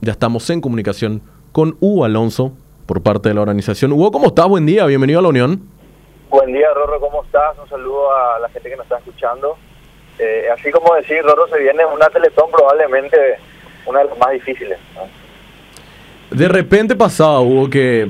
Ya estamos en comunicación con Hugo Alonso por parte de la organización. Hugo, ¿cómo estás? Buen día, bienvenido a la Unión. Buen día, Rorro, ¿cómo estás? Un saludo a la gente que nos está escuchando. Así como decir, Rorro, se viene una Teletón probablemente una de las más difíciles, ¿no? De repente pasaba, Hugo, que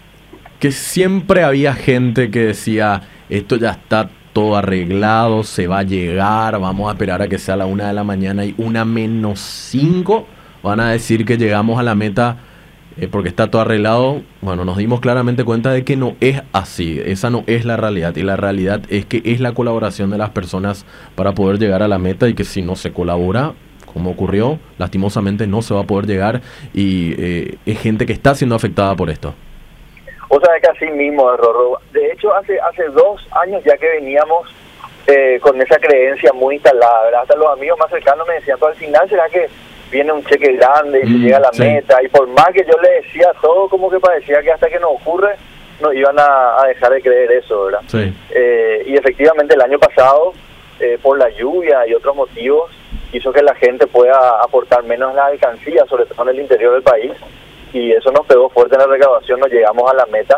siempre había gente que decía, esto ya está todo arreglado, se va a llegar, vamos a esperar a que sea la 1 de la mañana y 1:05 van a decir que llegamos a la meta porque está todo arreglado. Bueno, nos dimos claramente cuenta de que no es así, esa no es la realidad, y la realidad es que es la colaboración de las personas para poder llegar a la meta, y que si no se colabora, como ocurrió, lastimosamente no se va a poder llegar, y es gente que está siendo afectada por esto. O sea, que así mismo, Rorro. De hecho, hace 2 años ya que veníamos con esa creencia muy instalada, ¿verdad? Hasta los amigos más cercanos me decían, al final será que viene un cheque grande y se llega a la meta, y por más que yo le decía todo, como que parecía que hasta que no ocurre, no iban a dejar de creer eso, ¿verdad? Sí. Y efectivamente el año pasado, por la lluvia y otros motivos, hizo que la gente pueda aportar menos en la alcancía, sobre todo en el interior del país, y eso nos pegó fuerte en la recaudación, no llegamos a la meta.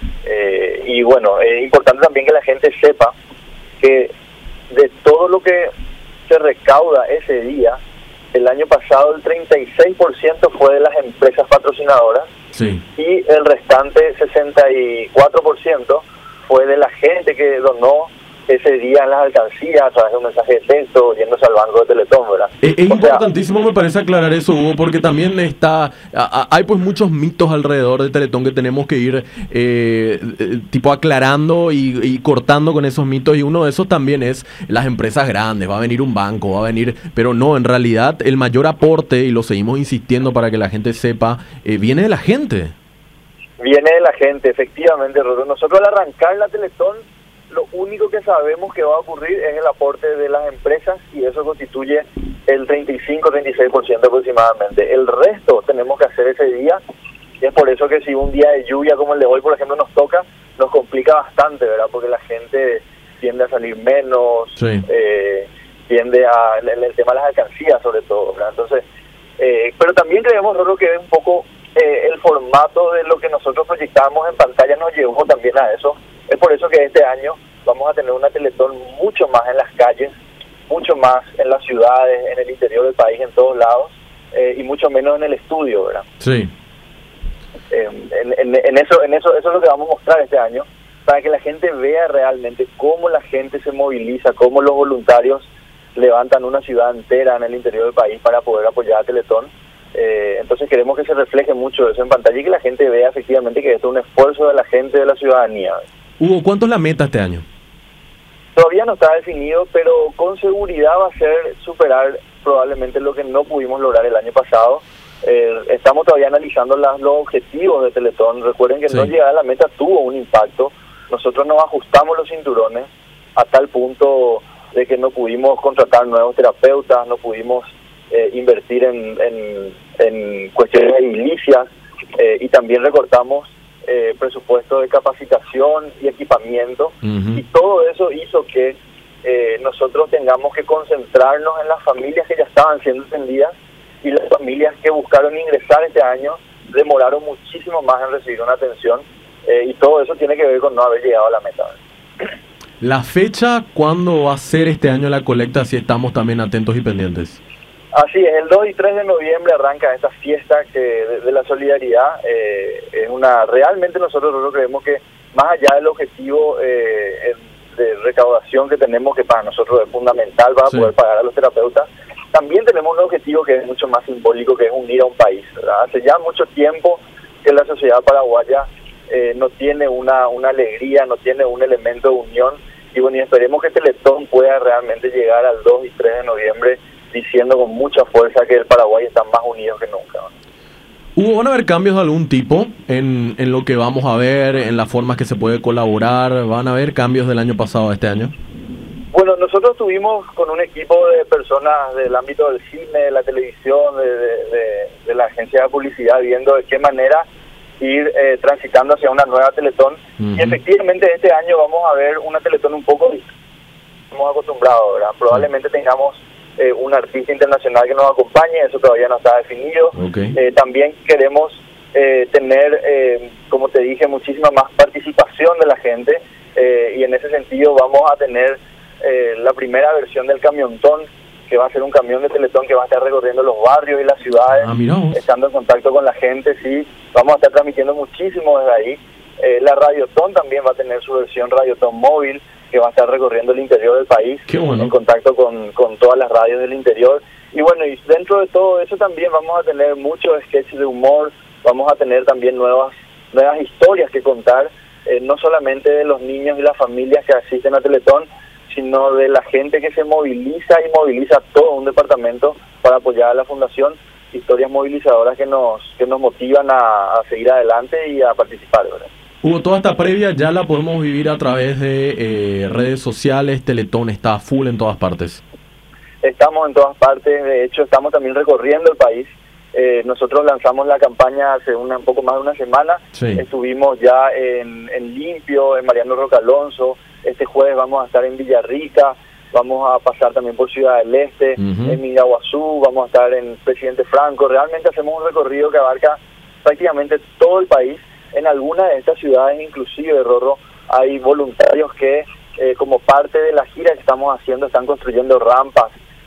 Y bueno, es importante también que la gente sepa que de todo lo que se recauda ese día, el año pasado el 36% fue de las empresas patrocinadoras, sí, y el restante 64% fue de la gente que donó ese día en las alcancías a través de un mensaje de texto, yéndose al banco de Teletón, ¿verdad? Es importantísimo, me parece, aclarar eso, Hugo, porque también hay pues muchos mitos alrededor de Teletón que tenemos que ir tipo aclarando y cortando con esos mitos, y uno de esos también es las empresas grandes, va a venir un banco, va a venir, pero no, en realidad el mayor aporte, y lo seguimos insistiendo para que la gente sepa, viene de la gente. Viene de la gente, efectivamente, Rodo. Nosotros al arrancar la Teletón, lo único que sabemos que va a ocurrir es el aporte de las empresas, y eso constituye el 35-36% aproximadamente. El resto tenemos que hacer ese día, y es por eso que si un día de lluvia como el de hoy, por ejemplo, nos toca, nos complica bastante, ¿verdad? Porque la gente tiende a salir menos, sí, tiende a el tema de las alcancías sobre todo, ¿verdad? Entonces, pero también creemos, Rolo, que un poco el formato de lo que nosotros proyectamos en pantalla nos llevó también a eso. Es por eso que este año vamos a tener una Teletón mucho más en las calles, mucho más en las ciudades, en el interior del país, en todos lados, y mucho menos en el estudio, ¿verdad? Sí. Eso es lo que vamos a mostrar este año, para que la gente vea realmente cómo la gente se moviliza, cómo los voluntarios levantan una ciudad entera en el interior del país para poder apoyar a Teletón. Entonces queremos que se refleje mucho eso en pantalla y que la gente vea efectivamente que esto es un esfuerzo de la gente, de la ciudadanía. Hugo, ¿cuánto es la meta este año? Todavía no está definido, pero con seguridad va a ser superar probablemente lo que no pudimos lograr el año pasado. Estamos todavía analizando los objetivos de Teletón. Recuerden que no llegar a la meta tuvo un impacto. Nosotros nos ajustamos los cinturones a tal punto de que no pudimos contratar nuevos terapeutas, no pudimos invertir en cuestiones edilicias, y también recortamos presupuesto de capacitación y equipamiento, y todo eso hizo que nosotros tengamos que concentrarnos en las familias que ya estaban siendo atendidas, y las familias que buscaron ingresar este año demoraron muchísimo más en recibir una atención, y todo eso tiene que ver con no haber llegado a la meta. La fecha, ¿cuándo va a ser este año la colecta? Si estamos también atentos y pendientes. Así es, el 2 y 3 de noviembre arranca esta fiesta de la solidaridad. Es realmente nosotros creemos que más allá del objetivo de recaudación que tenemos, que para nosotros es fundamental para poder pagar a los terapeutas, también tenemos un objetivo que es mucho más simbólico, que es unir a un país, ¿verdad? Hace ya mucho tiempo que la sociedad paraguaya no tiene una alegría, no tiene un elemento de unión, y bueno, y esperemos que Teletón pueda realmente llegar al 2 y 3 de noviembre diciendo con mucha fuerza que el Paraguay está más unido que nunca. ¿Hubo, van a haber cambios de algún tipo en lo que vamos a ver, en las formas que se puede colaborar? ¿Van a haber cambios del año pasado a este año? Bueno, nosotros estuvimos con un equipo de personas del ámbito del cine, de la televisión, de la agencia de publicidad, viendo de qué manera ir transitando hacia una nueva Teletón. Y efectivamente este año vamos a ver una Teletón un poco distinta, estamos acostumbrados, ¿verdad? Probablemente tengamos un artista internacional que nos acompañe, eso todavía no está definido. Okay. También queremos tener, como te dije, muchísima más participación de la gente, y en ese sentido vamos a tener la primera versión del camiontón, que va a ser un camión de Teletón que va a estar recorriendo los barrios y las ciudades, estando en contacto con la gente. Sí, vamos a estar transmitiendo muchísimo desde ahí. La Radiotón también va a tener su versión Radiotón móvil, que va a estar recorriendo el interior del país, en contacto con todas las radios del interior. Y bueno, y dentro de todo eso también vamos a tener muchos sketches de humor, vamos a tener también nuevas historias que contar, no solamente de los niños y las familias que asisten a Teletón, sino de la gente que se moviliza y moviliza todo un departamento para apoyar a la fundación, historias movilizadoras que nos motivan a seguir adelante y a participar, ¿verdad? Hugo, toda esta previa ya la podemos vivir a través de redes sociales. Teletón está full en todas partes. Estamos en todas partes, de hecho estamos también recorriendo el país. Nosotros lanzamos la campaña hace un poco más de una semana. Sí. Estuvimos ya en Limpio, en Mariano Roca Alonso. Este jueves vamos a estar en Villarrica, vamos a pasar también por Ciudad del Este, en Miraguazú, vamos a estar en Presidente Franco. Realmente hacemos un recorrido que abarca prácticamente todo el país. En algunas de estas ciudades, inclusive, Rorro, hay voluntarios que, como parte de la gira que estamos haciendo, están construyendo rampas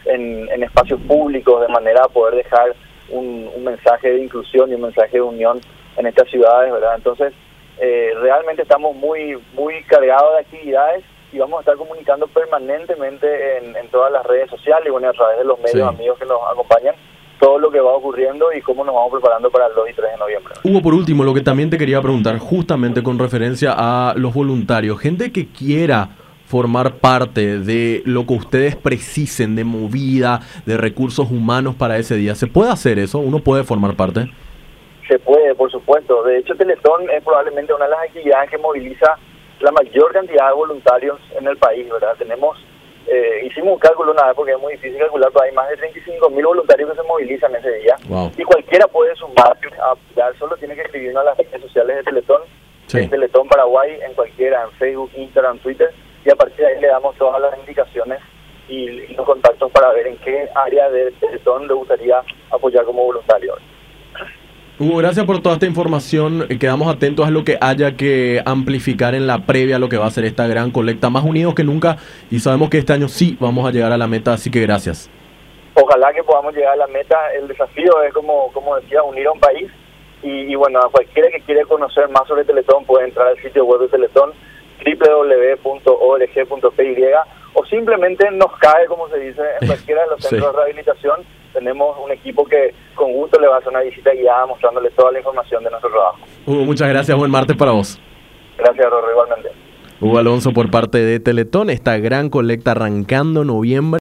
en espacios públicos, de manera a poder dejar un mensaje de inclusión y un mensaje de unión en estas ciudades, ¿verdad? Entonces, realmente estamos muy cargados de actividades y vamos a estar comunicando permanentemente en todas las redes sociales y bueno, a través de los medios amigos que nos acompañan, todo lo que va ocurriendo y cómo nos vamos preparando para el 2 y 3 de noviembre. Hugo, por último, lo que también te quería preguntar, justamente con referencia a los voluntarios, gente que quiera formar parte de lo que ustedes precisen, de movida, de recursos humanos para ese día, ¿se puede hacer eso? ¿Uno puede formar parte? Se puede, por supuesto. De hecho, Teletón es probablemente una de las actividades que moviliza la mayor cantidad de voluntarios en el país, ¿verdad? Hicimos un cálculo una vez porque es muy difícil calcular, pero hay más de 35.000 voluntarios que se movilizan ese día. Wow. Y cualquiera puede sumar a apoyar, solo tiene que escribirnos a las redes sociales de Teletón, en Teletón Paraguay, en cualquiera, en Facebook, Instagram, Twitter, y a partir de ahí le damos todas las indicaciones y los contactos para ver en qué área de Teletón le gustaría apoyar como voluntario. Hugo, gracias por toda esta información. Quedamos atentos a lo que haya que amplificar en la previa a lo que va a ser esta gran colecta. Más unidos que nunca y sabemos que este año sí vamos a llegar a la meta, así que gracias. Ojalá que podamos llegar a la meta. El desafío es, como decía, unir a un país y bueno, a cualquiera que quiera conocer más sobre Teletón puede entrar al sitio web de Teletón, www.org.py, o simplemente nos cae, como se dice, en cualquiera de los centros de rehabilitación. Tenemos un equipo que con gusto le va a hacer una visita guiada mostrándole toda la información de nuestro trabajo. Hugo, muchas gracias. Buen martes para vos. Gracias, Rorro, igualmente. Hugo Alonso por parte de Teletón, esta gran colecta arrancando noviembre.